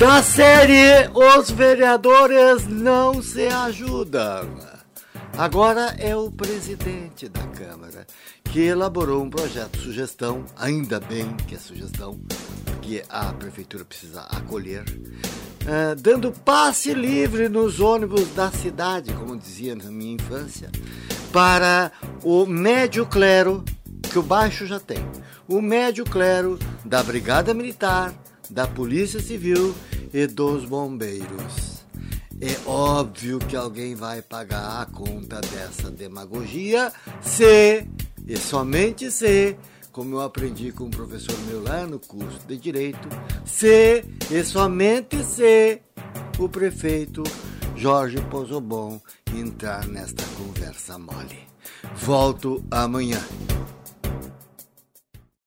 Da série Os Vereadores Não Se Ajudam. Agora é o presidente da Câmara que elaborou um projeto, sugestão, ainda bem que é sugestão, porque a Prefeitura precisa acolher, dando passe livre nos ônibus da cidade, como dizia na minha infância, para o médio clero, que o baixo já tem, o médio clero da Brigada Militar, da Polícia Civil e dos Bombeiros. É óbvio que alguém vai pagar a conta dessa demagogia se, e somente se, como eu aprendi com um professor meu lá no curso de Direito, se e somente se o prefeito Jorge Pozzobon entrar nesta conversa mole. Volto amanhã.